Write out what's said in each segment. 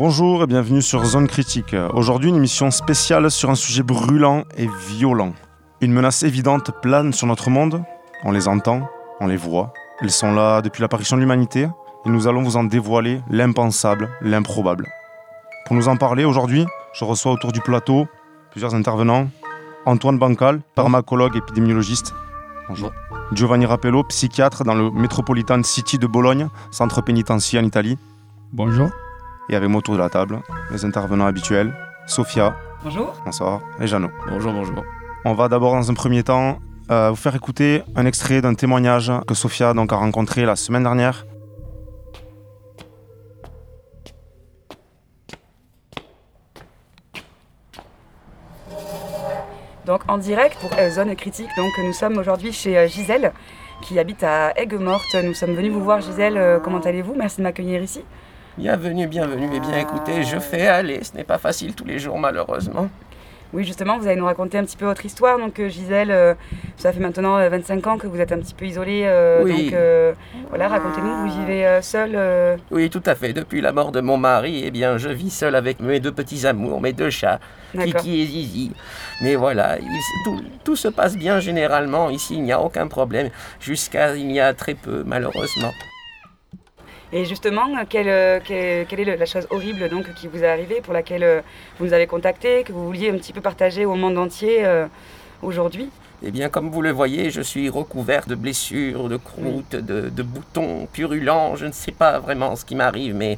Bonjour et bienvenue sur Zone Critique. Aujourd'hui, une émission spéciale sur un sujet brûlant et violent. Une menace évidente plane sur notre monde. On les entend, on les voit. Elles sont là depuis l'apparition de l'humanité et nous allons vous en dévoiler l'impensable, l'improbable. Pour nous en parler aujourd'hui, je reçois autour du plateau plusieurs intervenants. Antoine Bancal, pharmacologue épidémiologiste. Bonjour. Giovanni Rappello, psychiatre dans le Metropolitan City de Bologne, centre pénitentiaire en Italie. Bonjour. Et avec moi autour de la table, les intervenants habituels, Sophia. Bonjour. Bonsoir. Et Jeannot. Bonjour. On va d'abord dans un premier temps vous faire écouter un extrait d'un témoignage que Sophia a rencontré la semaine dernière. Donc en direct pour Zone Critique, donc nous sommes aujourd'hui chez Gisèle qui habite à Aigues-Mortes. Nous sommes venus vous voir. Gisèle, comment allez-vous? Merci de m'accueillir ici. Bienvenue. Eh bien écoutez, je fais aller, ce n'est pas facile tous les jours malheureusement. Oui, justement, vous allez nous raconter un petit peu votre histoire. Donc Gisèle, ça fait maintenant 25 ans que vous êtes un petit peu isolée. Oui. Donc voilà, racontez-nous, vous vivez seule Oui, tout à fait. Depuis la mort de mon mari, eh bien je vis seul avec mes deux petits amours, mes deux chats, D'accord. Kiki et Zizi. Mais voilà, tout se passe bien généralement. Ici, il n'y a aucun problème. Jusqu'à il y a très peu, malheureusement. Et justement, quelle est la chose horrible donc, qui vous est arrivée, pour laquelle vous nous avez contacté, que vous vouliez un petit peu partager au monde entier aujourd'hui? Eh bien, comme vous le voyez, je suis recouvert de blessures, de croûtes, de boutons purulents. Je ne sais pas vraiment ce qui m'arrive, mais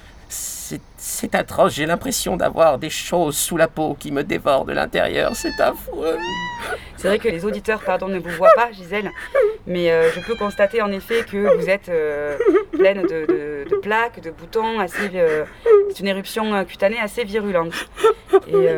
c'est atroce. J'ai l'impression d'avoir des choses sous la peau qui me dévorent de l'intérieur. C'est affreux. C'est vrai que les auditeurs ne vous voient pas, Gisèle, mais je peux constater en effet que vous êtes pleine de plaques, de boutons. C'est une éruption cutanée assez virulente. Et,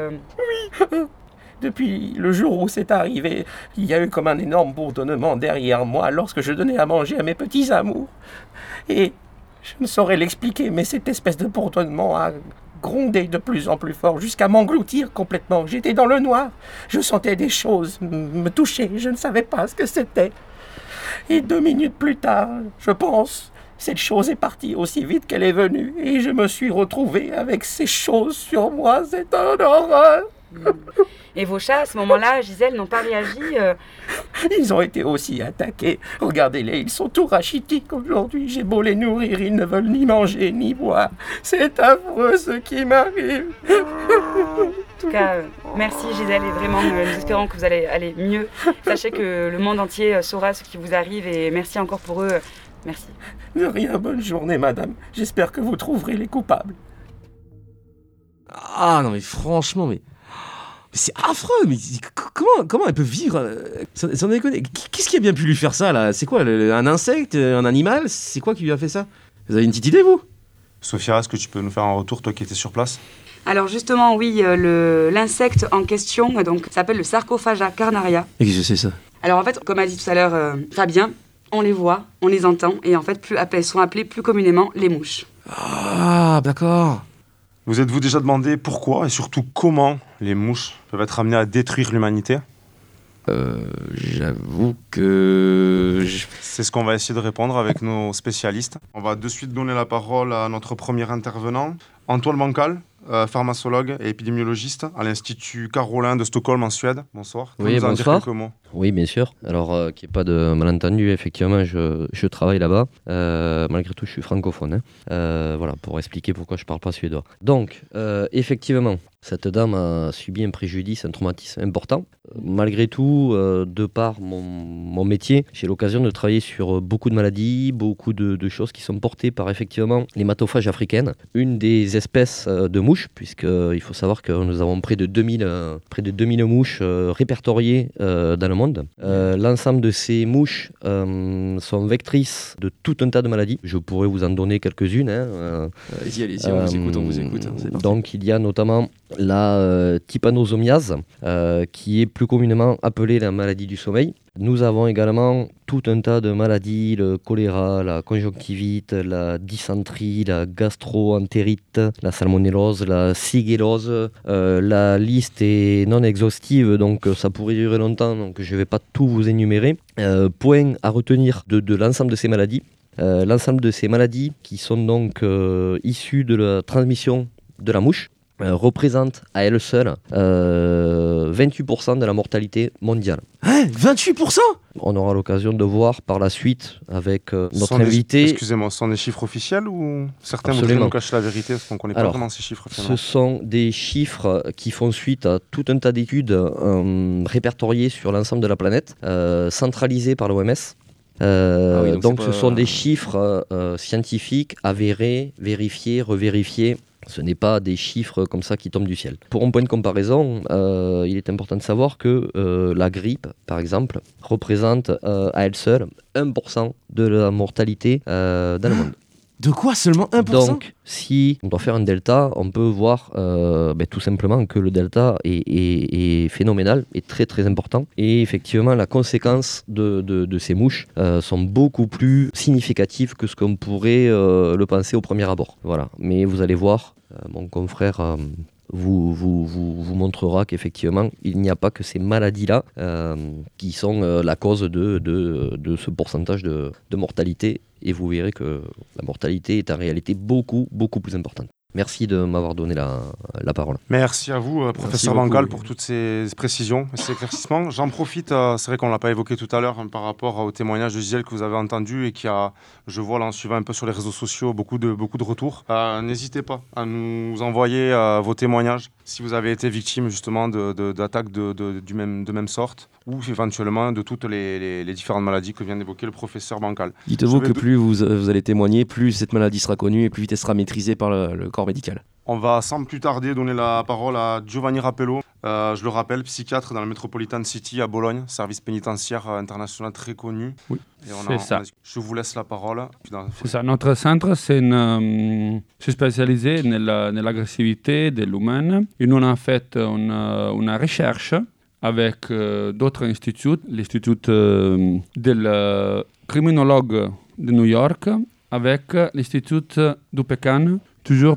Depuis le jour où c'est arrivé, il y a eu comme un énorme bourdonnement derrière moi lorsque je donnais à manger à mes petits amours. Et je ne saurais l'expliquer, mais cette espèce de bourdonnement a grondé de plus en plus fort jusqu'à m'engloutir complètement. J'étais dans le noir. Je sentais des choses me toucher. Je ne savais pas ce que c'était. Et 2 minutes plus tard, je pense, cette chose est partie aussi vite qu'elle est venue. Et je me suis retrouvé avec ces choses sur moi. C'est une horreur. et vos chats, à ce moment-là, Gisèle, n'ont pas réagi Ils ont été aussi attaqués. Regardez-les, ils sont tout rachitiques aujourd'hui. J'ai beau les nourrir, ils ne veulent ni manger ni boire. C'est affreux ce qui m'arrive. En tout cas, merci Gisèle, et vraiment, nous espérons que vous allez aller mieux. Sachez que le monde entier saura ce qui vous arrive, et merci encore pour eux. Merci. De rien, bonne journée, madame. J'espère que vous trouverez les coupables. Ah non mais franchement, mais c'est affreux, mais comment elle peut vivre sans déconner. Qu'est-ce qui a bien pu lui faire ça là? C'est quoi, un insecte, un animal? C'est quoi qui lui a fait ça? Vous avez une petite idée, vous? Sophia, est-ce que tu peux nous faire un retour, toi qui étais sur place? Alors justement, oui, l'insecte en question s'appelle le Sarcophaga carnaria. Et qu'est-ce que c'est ça? Alors en fait, comme a dit tout à l'heure Fabien, on les voit, on les entend, et en fait, elles sont appelées plus communément les mouches. Ah, d'accord. Vous êtes-vous déjà demandé pourquoi et surtout comment les mouches peuvent être amenées à détruire l'humanité? J'avoue que... C'est ce qu'on va essayer de répondre avec nos spécialistes. On va de suite donner la parole à notre premier intervenant, Antoine Bancal, pharmacologue et épidémiologiste à l'Institut Karoline de Stockholm en Suède. Bonsoir. Oui, nous en bonsoir. dire quelques mots. Oui, bien sûr. Alors, qu'il n'y ait pas de malentendu, effectivement, je travaille là-bas. Malgré tout, je suis francophone. Voilà, pour expliquer pourquoi je ne parle pas suédois. Donc, effectivement, cette dame a subi un préjudice, un traumatisme important. Malgré tout, de par mon métier, j'ai l'occasion de travailler sur beaucoup de maladies, beaucoup de choses qui sont portées par, effectivement, l'hématophages africaine, une des espèces de mouches, puisqu'il faut savoir que nous avons près de 2000 mouches répertoriées dans le monde. L'ensemble de ces mouches sont vectrices de tout un tas de maladies. Je pourrais vous en donner quelques-unes. Allez-y, on vous écoute. Donc il y a notamment la trypanosomiase, qui est plus communément appelée la maladie du sommeil. Nous avons également tout un tas de maladies, le choléra, la conjonctivite, la dysenterie, la gastro-entérite, la salmonellose, la shigellose. La liste est non exhaustive, donc ça pourrait durer longtemps, donc je ne vais pas tout vous énumérer. Point à retenir de l'ensemble de ces maladies, L'ensemble de ces maladies qui sont donc issues de la transmission de la mouche représente à elle seule 28% de la mortalité mondiale. Hein, 28%? On aura l'occasion de voir par la suite avec notre Des- invité. Excusez-moi, ce sont des chiffres officiels ou certains voudraient Absolument. nous cacher la vérité parce qu'on ne connaît pas Alors, vraiment ces chiffres Ce finalement. sont des chiffres qui font suite à tout un tas d'études répertoriées sur l'ensemble de la planète, centralisées par l'OMS. oui, donc donc c'est ce pas- sont des chiffres scientifiques, avérés, vérifiés, revérifiés. Ce n'est pas des chiffres comme ça qui tombent du ciel. Pour un point de comparaison, il est important de savoir que la grippe, par exemple, représente à elle seule 1% de la mortalité dans le monde. De quoi seulement 1%? Donc, si on doit faire un delta, on peut voir tout simplement que le delta est phénoménal, est très très important. Et effectivement, la conséquence de ces mouches sont beaucoup plus significatives que ce qu'on pourrait le penser au premier abord. Voilà. Mais vous allez voir, mon confrère vous montrera qu'effectivement, il n'y a pas que ces maladies-là qui sont la cause de ce pourcentage de mortalité. Et vous verrez que la mortalité est en réalité beaucoup, beaucoup plus importante. Merci de m'avoir donné la parole. Merci à vous, professeur beaucoup, Bancal, oui. pour toutes ces précisions et ces éclaircissements. J'en profite, c'est vrai qu'on ne l'a pas évoqué tout à l'heure, par rapport au témoignage de Gisèle que vous avez entendu et qui a, je vois là en suivant un peu sur les réseaux sociaux, beaucoup de retours. N'hésitez pas à nous envoyer vos témoignages si vous avez été victime justement d'attaques de même sorte ou éventuellement de toutes les différentes maladies que vient d'évoquer le professeur Bancal. Dites-vous Je vais que de- plus vous allez témoigner, plus cette maladie sera connue et plus vite elle sera maîtrisée par le corps médical. On va sans plus tarder donner la parole à Giovanni Rappello. Je le rappelle, psychiatre dans la Metropolitan City à Bologne, service pénitentiaire international très connu. Oui, Et c'est ça. Je vous laisse la parole. C'est ça. Notre centre si spécialisé nell'aggressività dell'uomo e nous on a fait una recherche avec d'autres instituts, l'Institut del criminologue de New York, avec l'Institut du Pékin, toujours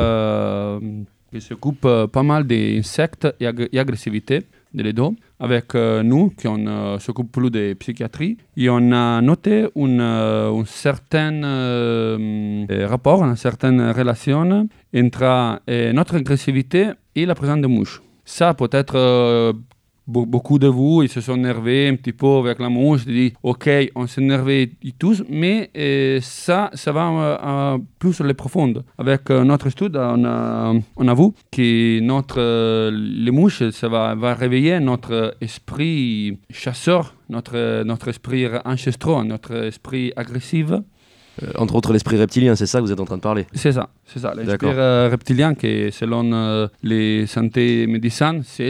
qui s'occupe pas mal des insectes et agressivité de les deux. Avec nous, qui on s'occupe plus de psychiatrie, et on a noté un certain rapport, une certaine relation entre notre agressivité et la présence de mouches. Ça peut être beaucoup de vous, ils se sont énervés un petit peu avec la mouche, ils disent ok, on s'est énervé tous, mais ça va plus sur les profondes. Avec notre étude, on a vu que les mouches, ça va réveiller notre esprit chasseur, notre esprit ancestral, notre esprit agressif. Entre autres l'esprit reptilien, c'est ça que vous êtes en train de parler. C'est ça. L'esprit D'accord. reptilien, qui selon les santé médecins, c'est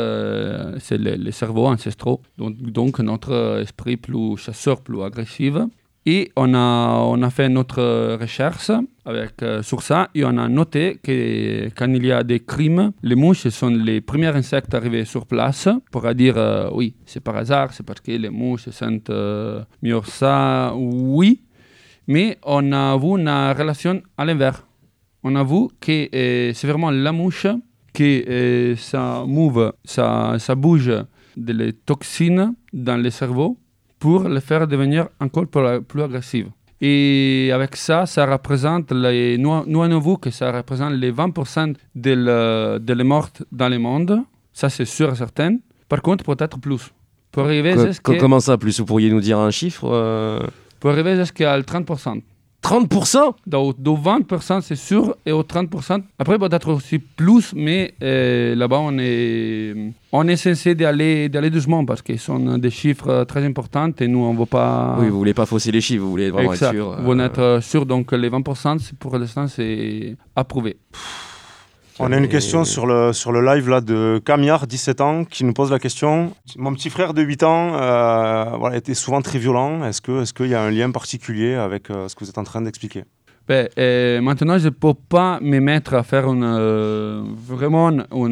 le cerveau ancestral, donc notre esprit plus chasseur, plus agressif. Et on a fait notre recherche sur ça et on a noté que quand il y a des crimes, les mouches sont les premiers insectes arrivés sur place pour dire oui, c'est par hasard, c'est parce que les mouches sentent mieux ça, oui. Mais on a vu une relation à l'inverse. On a vu que c'est vraiment la mouche qui ça bouge des toxines dans le cerveau pour le faire devenir encore plus agressif. Et avec ça, ça représente, nous on a vu que ça représente les 20% de les morts dans le monde. Ça, c'est sûr et certain. Par contre, peut-être plus. Pour arriver Comment ça, plus? Vous pourriez nous dire un chiffre pour arriver jusqu'à 30%. 30%? Donc, 20%, c'est sûr, et au 30%, après, peut-être aussi plus, mais là-bas, on est censé d'aller doucement parce qu'ils sont des chiffres très importants et nous, on ne veut pas. Oui, vous voulez pas fausser les chiffres, vous voulez vraiment exact. être sûr. Vous êtes sûr, donc les 20%, pour l'instant, c'est approuvé. On a une question sur le live là, de Camiard, 17 ans, qui nous pose la question. Mon petit frère de 8 ans était souvent très violent. Est-ce qu'il y a un lien particulier avec ce que vous êtes en train d'expliquer? Maintenant, je ne peux pas me mettre à faire vraiment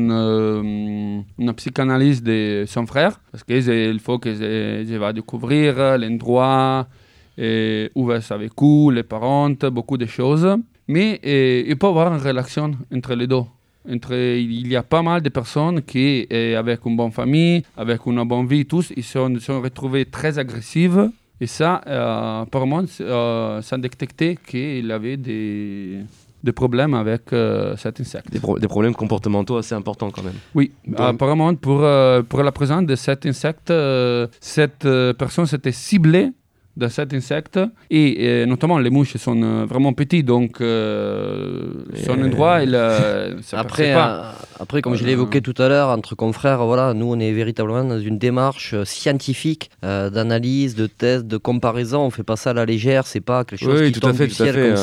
une psychanalyse de son frère, parce qu'il faut que je vais découvrir l'endroit, où ça a vécu, les parents, beaucoup de choses. Mais il peut y avoir une relation entre les deux. Il y a pas mal de personnes qui, avec une bonne famille, avec une bonne vie, tous, ils sont retrouvés très agressifs Et ça, apparemment, ça a détecté qu'il avait des problèmes avec cet insecte. Des problèmes comportementaux assez importants quand même. Oui, apparemment, pour la présence de cet insecte, cette personne s'était ciblée de cet insecte et notamment les mouches sont vraiment petites, donc son endroit, Après, comme je l'ai évoqué tout à l'heure, entre confrères, voilà, nous on est véritablement dans une démarche scientifique d'analyse, de test, de comparaison. On fait pas ça à la légère, c'est pas quelque chose qui tombe du ciel comme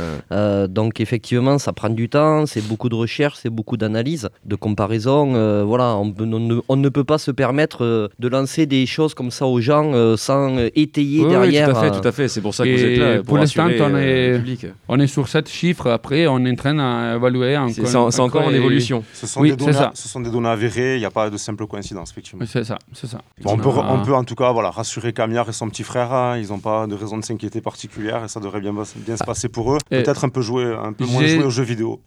ça. Donc effectivement, ça prend du temps, c'est beaucoup de recherche, c'est beaucoup d'analyse, de comparaison. Voilà, on ne peut pas se permettre de lancer des choses comme ça aux gens sans étayer derrière. Oui, tout à fait. C'est pour ça que vous êtes là. Pour l'instant, le public. On est sur 7 chiffres. Après, on est en train d'évaluer. C'est encore en évolution. Ce sont des données avérées. Il n'y a pas de simple coïncidence, effectivement. C'est ça. Bon, on peut en tout cas rassurer Camiard et son petit frère. Hein, ils n'ont pas de raison de s'inquiéter particulière et ça devrait bien se passer pour eux. Peut-être un peu moins jouer aux jeux vidéo.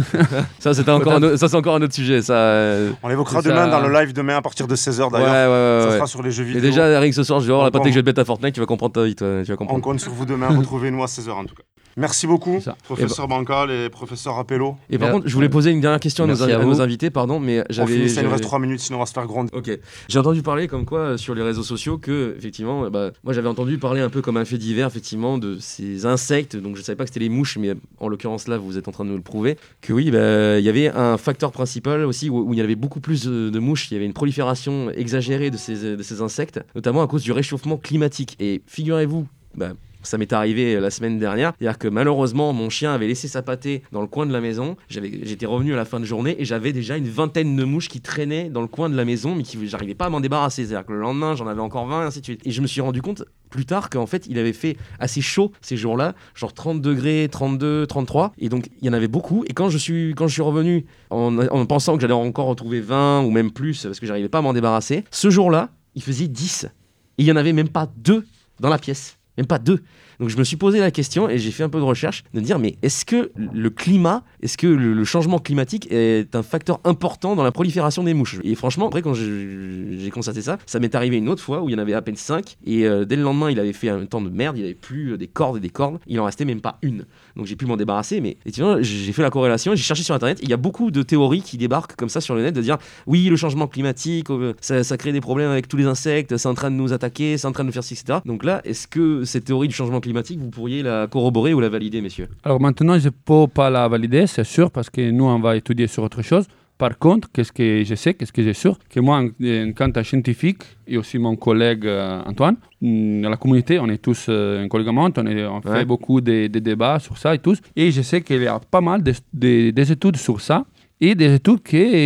Ça, c'est encore un autre sujet. On l'évoquera demain dans le live demain à partir de 16h d'ailleurs. Ça sera sur les jeux vidéo. Et déjà, Eric, ce soir, je vais voir la pâté que je vais te mettre à Fortnite. Tu vas comprendre ta vie. On compte sur vous demain. Retrouvez-nous à 16h en tout cas. Merci beaucoup, professeur Bancal et professeur Rappello. Et par contre, je voulais poser une dernière question à nos invités, mais on finit ça, il nous reste 3 minutes, sinon on va se faire gronder. Ok. J'ai entendu parler comme quoi sur les réseaux sociaux que, effectivement, moi j'avais entendu parler un peu comme un fait divers, effectivement, de ces insectes. Donc je savais pas que c'était les mouches, mais en l'occurrence là, vous êtes en train de nous le prouver. Que oui, il y avait un facteur principal aussi où il y avait beaucoup plus de mouches. Il y avait une prolifération exagérée de ces insectes, notamment à cause du réchauffement climatique. Et figurez-vous, ça m'est arrivé la semaine dernière, c'est-à-dire que malheureusement mon chien avait laissé sa pâtée dans le coin de la maison, j'étais revenu à la fin de journée et j'avais déjà une vingtaine de mouches qui traînaient dans le coin de la maison mais j'arrivais pas à m'en débarrasser, c'est-à-dire que le lendemain j'en avais encore 20 et ainsi de suite. Et je me suis rendu compte plus tard qu'en fait il avait fait assez chaud ces jours-là, genre 30 degrés, 32, 33, et donc il y en avait beaucoup. Et quand je suis revenu en pensant que j'allais encore retrouver 20 ou même plus parce que j'arrivais pas à m'en débarrasser, ce jour-là il faisait 10 et il y en avait même pas 2 dans la pièce. Même pas 2. Donc je me suis posé la question et j'ai fait un peu de recherche de dire mais est-ce que le climat, est-ce que le changement climatique est un facteur important dans la prolifération des mouches? Et franchement, après quand j'ai constaté ça m'est arrivé une autre fois où il y en avait à peine 5 et dès le lendemain il avait fait un temps de merde, il avait plus des cordes et des cordes, il en restait même pas une. Donc j'ai pu m'en débarrasser, mais effectivement j'ai fait la corrélation, j'ai cherché sur internet, il y a beaucoup de théories qui débarquent comme ça sur le net de dire oui le changement climatique, ça crée des problèmes avec tous les insectes, c'est en train de nous attaquer, c'est en train de nous faire ci, etc. Donc là, est-ce que cette théorie du changement climatique, vous pourriez la corroborer ou la valider, messieurs? Alors maintenant, je ne peux pas la valider, c'est sûr, parce que nous, on va étudier sur autre chose. Par contre, qu'est-ce que je sais, qu'est-ce que j'ai sûr, que moi, en tant que scientifique, et aussi mon collègue Antoine, dans la communauté, on est tous un collègue à moi, on fait beaucoup de débats sur ça et tous. Et je sais qu'il y a pas mal des études sur ça. Et des études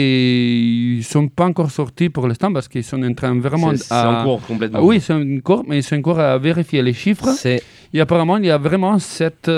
qui ne sont pas encore sorties pour l'instant parce qu'ils sont en train vraiment c'est en cours complètement. Oui, c'est en cours, mais ils sont encore à vérifier les chiffres. Et apparemment, il y a vraiment cette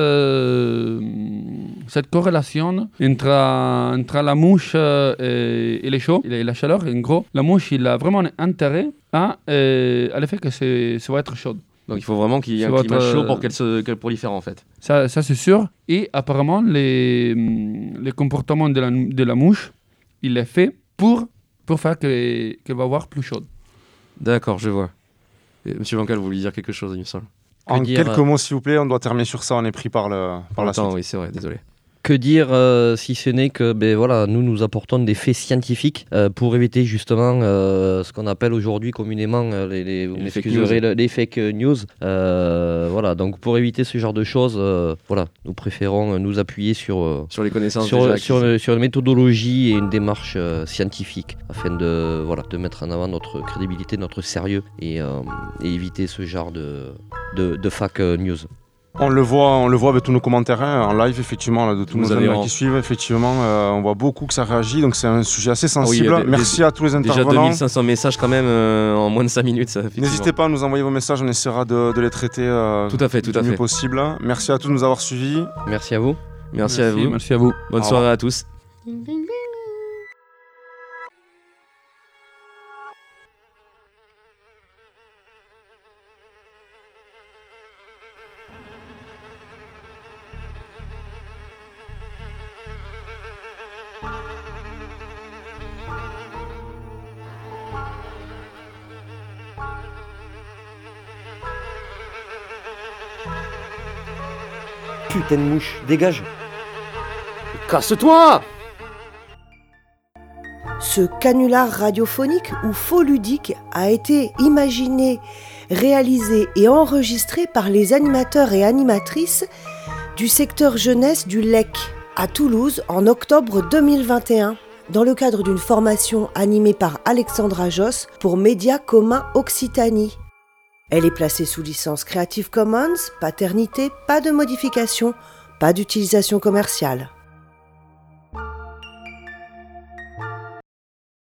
corrélation entre la mouche et les chauds, et la chaleur. En gros, la mouche, il a vraiment intérêt à l'effet que ça va être chaud. Donc il faut vraiment qu'il y ait un climat chaud pour qu'elle prolifère en fait. Ça c'est sûr. Et apparemment, les comportements de la mouche, il est fait pour faire qu'elle va avoir plus chaude. D'accord, je vois. Et Monsieur Bancal, vous vouliez dire quelque chose, il me semble. En quelques mots, s'il vous plaît, on doit terminer sur ça, on est pris par la suite. Oui, c'est vrai, désolé. Que dire si ce n'est que nous apportons des faits scientifiques pour éviter justement ce qu'on appelle aujourd'hui communément les fake news. Donc pour éviter ce genre de choses, nous préférons nous appuyer sur les connaissances sur une méthodologie et une démarche scientifique afin de mettre en avant notre crédibilité, notre sérieux et éviter ce genre de fake news. On le voit avec tous nos commentaires en live, effectivement, là, de tous nos amis qui suivent. Effectivement, on voit beaucoup que ça réagit, donc c'est un sujet assez sensible. Merci à tous les intervenants. Déjà 2500 messages quand même en moins de 5 minutes. N'hésitez pas à nous envoyer vos messages, on essaiera de les traiter du mieux possible. Merci à tous de nous avoir suivis. Merci à vous. Merci à vous. Merci à vous. Bonne soirée à tous. Putain de mouche, dégage. Casse-toi! Ce canular radiophonique ou faux ludique a été imaginé, réalisé et enregistré par les animateurs et animatrices du secteur jeunesse du LEC à Toulouse en octobre 2021, dans le cadre d'une formation animée par Alexandra Josse pour Médias Communs Occitanie. Elle est placée sous licence Creative Commons, paternité, pas de modification, pas d'utilisation commerciale.